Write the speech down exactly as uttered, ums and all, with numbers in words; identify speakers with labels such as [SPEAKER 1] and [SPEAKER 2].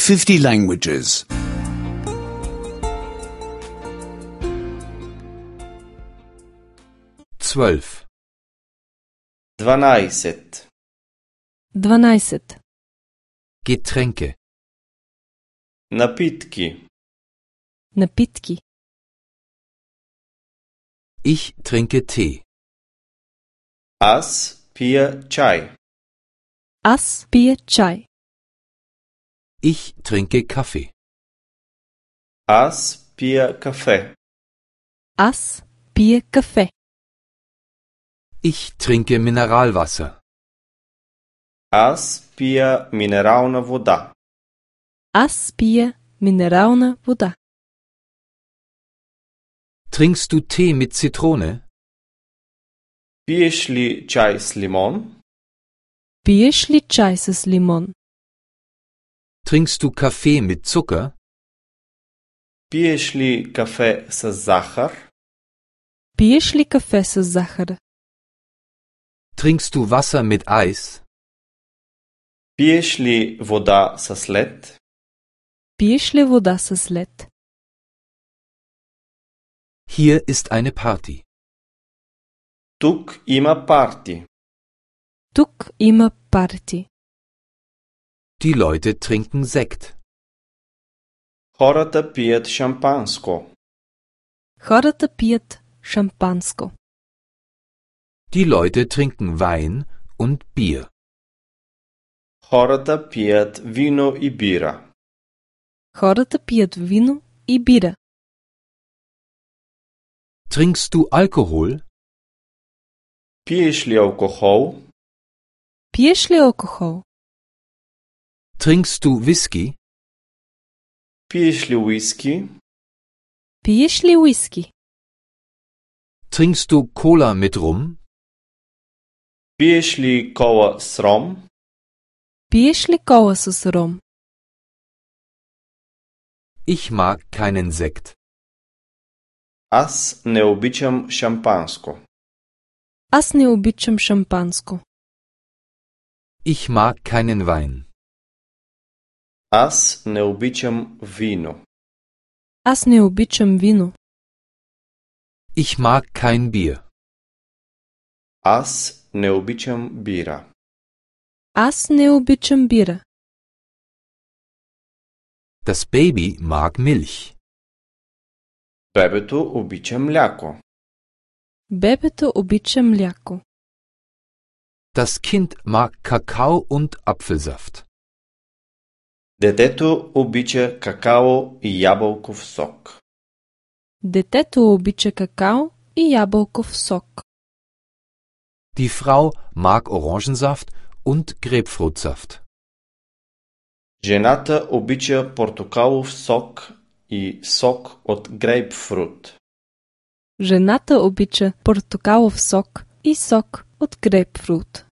[SPEAKER 1] fifty languages.
[SPEAKER 2] zwölf.
[SPEAKER 3] дванайсет.
[SPEAKER 4] дванайсет.
[SPEAKER 2] Getränke.
[SPEAKER 3] Напитки.
[SPEAKER 4] Напитки.
[SPEAKER 2] Ich trinke Tee.
[SPEAKER 3] Аз пия чай.
[SPEAKER 4] Аз пия чай.
[SPEAKER 2] Ich trinke Kaffee.
[SPEAKER 3] Аз пия кафе.
[SPEAKER 4] Аз пия кафе.
[SPEAKER 2] Ich trinke Mineralwasser.
[SPEAKER 3] Аз пия минерална вода.
[SPEAKER 4] Аз пия минерална вода.
[SPEAKER 2] Trinkst du Tee mit Zitrone?
[SPEAKER 3] Пиеш ли чай с лимон?
[SPEAKER 4] Пиеш ли чай с лимон?
[SPEAKER 2] Trinkst du Kaffee mit Zucker?
[SPEAKER 3] Пиеш ли кафе с захар?
[SPEAKER 4] Пиеш ли кафе с захар?
[SPEAKER 2] Trinkst du Wasser mit Eis?
[SPEAKER 3] Пиеш ли вода с лед?
[SPEAKER 4] Пиеш ли вода с лед?
[SPEAKER 2] Hier ist eine Party.
[SPEAKER 3] Тук има парти.
[SPEAKER 4] Тук има парти.
[SPEAKER 2] Die Leute trinken Sekt.
[SPEAKER 3] Хората пият шампанско.
[SPEAKER 4] Хората пият шампанско.
[SPEAKER 2] Die Leute trinken Wein und Bier.
[SPEAKER 3] Хората пият вино и бира.
[SPEAKER 4] Хората пият вино и бира.
[SPEAKER 2] Trinkst du Alkohol?
[SPEAKER 3] Пиеш ли алкохол?
[SPEAKER 4] Пиеш ли алкохол?
[SPEAKER 2] Trinkst du Whisky?
[SPEAKER 3] Пиеш ли уиски?
[SPEAKER 4] Пиеш ли уиски?
[SPEAKER 2] Trinkst du Cola mit Rum?
[SPEAKER 3] Пиеш ли кола с ром?
[SPEAKER 4] Пиеш ли кола с ром?
[SPEAKER 2] Ich mag keinen Sekt.
[SPEAKER 3] Аз не обичам шампанско.
[SPEAKER 4] Аз не обичам шампанско.
[SPEAKER 2] Ich mag keinen Wein.
[SPEAKER 3] Аз не обичам вино.
[SPEAKER 4] Аз не обичам вино.
[SPEAKER 2] Ich mag kein Bier.
[SPEAKER 3] Аз не обичам бира.
[SPEAKER 4] Аз не обичам бира.
[SPEAKER 2] Das Baby mag Milch.
[SPEAKER 3] Бебето обича мляко.
[SPEAKER 4] Бебето обича мляко.
[SPEAKER 2] Das Kind mag Kakao und Apfelsaft.
[SPEAKER 3] Детето обича какао и ябълков сок.
[SPEAKER 4] Детето обича какао и ябълков сок.
[SPEAKER 2] Die Frau mag Orangensaft und Grapefruitsaft.
[SPEAKER 3] Жената обича портокалов сок и сок от грейпфрут.
[SPEAKER 4] Жената обича портокалов сок и сок от грейпфрут.